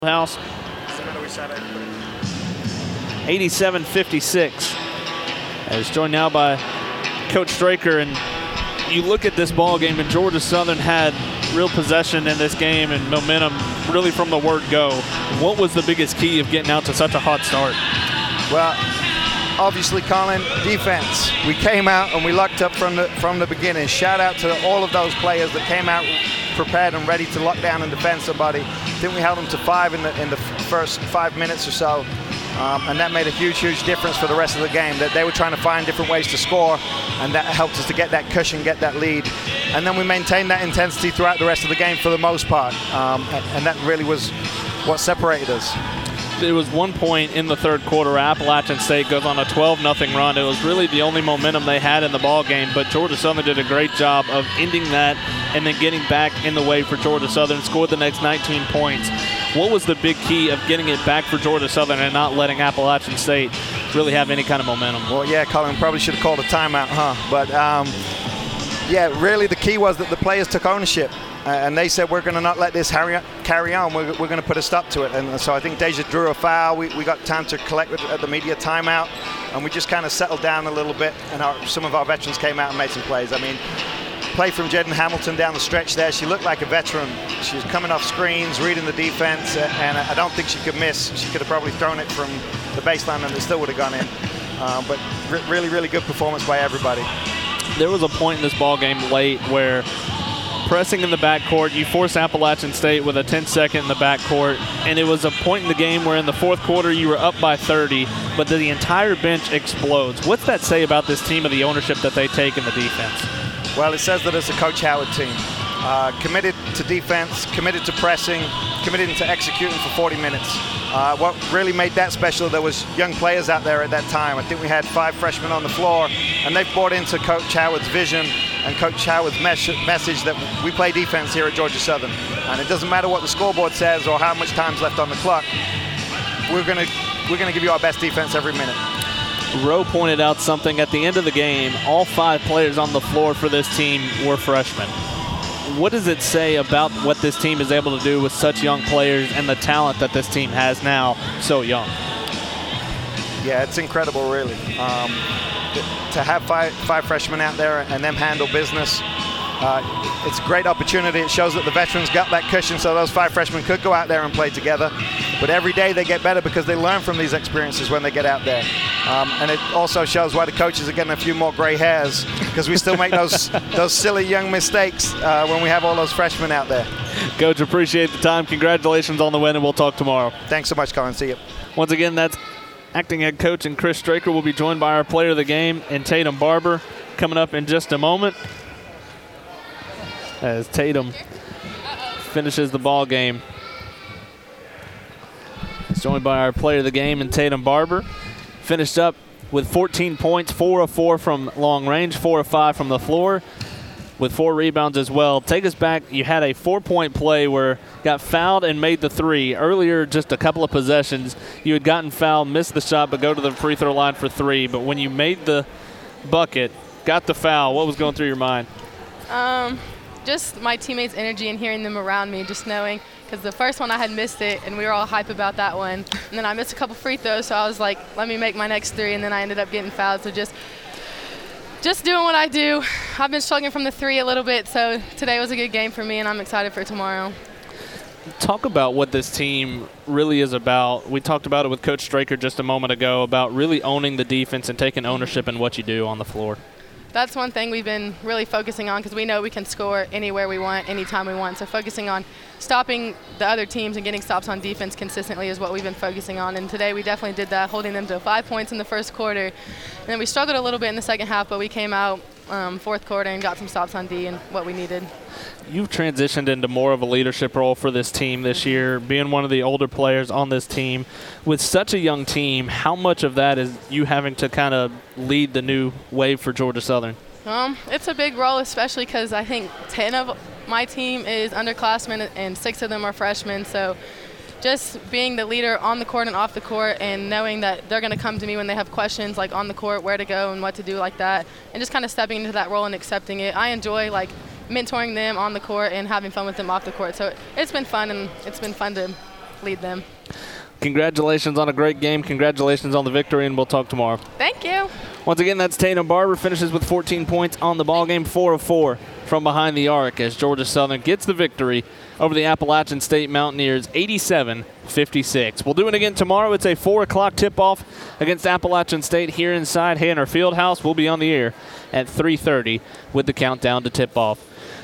House 87-56. As joined now by Coach Straker, and you look at this ball game, and Georgia Southern had real possession in this game and momentum really from the word go. What was the biggest key of getting out to such a hot start? Well, obviously, Colin, defense. We came out and we locked up from the beginning. Shout out to all of those players that came out prepared and ready to lock down and defend somebody. I think we held them to 5 in the first 5 minutes or so, and that made a huge difference for the rest of the game. That they were trying to find different ways to score, and that helped us to get that cushion, get that lead. And then we maintained that intensity throughout the rest of the game for the most part, and that really was what separated us. It was one point in the third quarter, Appalachian State goes on a 12-0 run. It was really the only momentum they had in the ball game, but Georgia Southern did a great job of ending that and then getting back in the way for Georgia Southern, scored the next 19 points. What was the big key of getting it back for Georgia Southern and not letting Appalachian State really have any kind of momentum? Well, yeah, Colin, probably should have called a timeout, huh? But, yeah, really the key was that the players took ownership. And they said, we're going to not let this carry on. We're going to put a stop to it. And so I think Deja drew a foul. We got time to collect at the media timeout. And we just kind of settled down a little bit. And some of our veterans came out and made some plays. I mean, play from Jeden Hamilton down the stretch there. She looked like a veteran. She was coming off screens, reading the defense. And I don't think she could miss. She could have probably thrown it from the baseline and it still would have gone in. But really good performance by everybody. There was a point in this ball game late where pressing in the backcourt, you force Appalachian State with a 10-second in the backcourt, and it was a point in the game where in the fourth quarter you were up by 30, but the entire bench explodes. What's that say about this team and the ownership that they take in the defense? Well, it says that it's a Coach Howard team. Committed to defense, committed to pressing, committed to executing for 40 minutes. What really made that special, there was young players out there at that time. I think we had 5 freshmen on the floor, and they've bought into Coach Howard's vision and Coach Howard's message that we play defense here at Georgia Southern. And it doesn't matter what the scoreboard says or how much time's left on the clock. We're gonna give you our best defense every minute. Rowe pointed out something at the end of the game. All 5 players on the floor for this team were freshmen. What does it say about what this team is able to do with such young players and the talent that this team has now so young? Yeah, it's incredible, really. To have five freshmen out there and them handle business, it's a great opportunity. It shows that the veterans got that cushion so those 5 freshmen could go out there and play together. But every day they get better because they learn from these experiences when they get out there. And it also shows why the coaches are getting a few more gray hairs, because we still make those silly young mistakes when we have all those freshmen out there. Coach, appreciate the time. Congratulations on the win, and we'll talk tomorrow. Thanks so much, Colin. See you. Once again, that's acting head coach and Chris Straker. Will be joined by our player of the game and Tatum Barber coming up in just a moment as Tatum finishes the ball game. He's joined by our player of the game and Tatum Barber. Finished up with 14 points, 4 of 4 from long range, 4 of 5 from the floor, with 4 rebounds as well. Take us back. You had a 4-point play where got fouled and made the 3. Earlier, just a couple of possessions, you had gotten fouled, missed the shot, but go to the free throw line for 3. But when you made the bucket, got the foul, what was going through your mind? Just my teammates' energy and hearing them around me, just knowing, because the first one I had missed it, and we were all hype about that one. And then I missed a couple free throws, so I was like, let me make my next 3, and then I ended up getting fouled. So just doing what I do. I've been struggling from the 3 a little bit, so today was a good game for me, and I'm excited for tomorrow. Talk about what this team really is about. We talked about it with Coach Straker just a moment ago, about really owning the defense and taking ownership in what you do on the floor. That's one thing we've been really focusing on, because we know we can score anywhere we want, anytime we want. So focusing on stopping the other teams and getting stops on defense consistently is what we've been focusing on. And today we definitely did that, holding them to 5 points in the first quarter. And then we struggled a little bit in the second half, but we came out fourth quarter and got some stops on D and what we needed. You've transitioned into more of a leadership role for this team this year, being one of the older players on this team. With such a young team, how much of that is you having to kind of lead the new wave for Georgia Southern? It's a big role, especially because I think 10 of my team is underclassmen and 6 of them are freshmen. So just being the leader on the court and off the court, and knowing that they're going to come to me when they have questions, like on the court, where to go and what to do like that, and just kind of stepping into that role and accepting it. I enjoy mentoring them on the court and having fun with them off the court. So it's been fun, and it's been fun to lead them. Congratulations on a great game. Congratulations on the victory, and we'll talk tomorrow. Thank you. Once again, that's Tatum Barber, finishes with 14 points on the ballgame, 4 of 4 from behind the arc as Georgia Southern gets the victory over the Appalachian State Mountaineers, 87-56. We'll do it again tomorrow. It's a 4 o'clock tip-off against Appalachian State here inside Hanner Fieldhouse. We'll be on the air at 3:30 with the countdown to tip-off.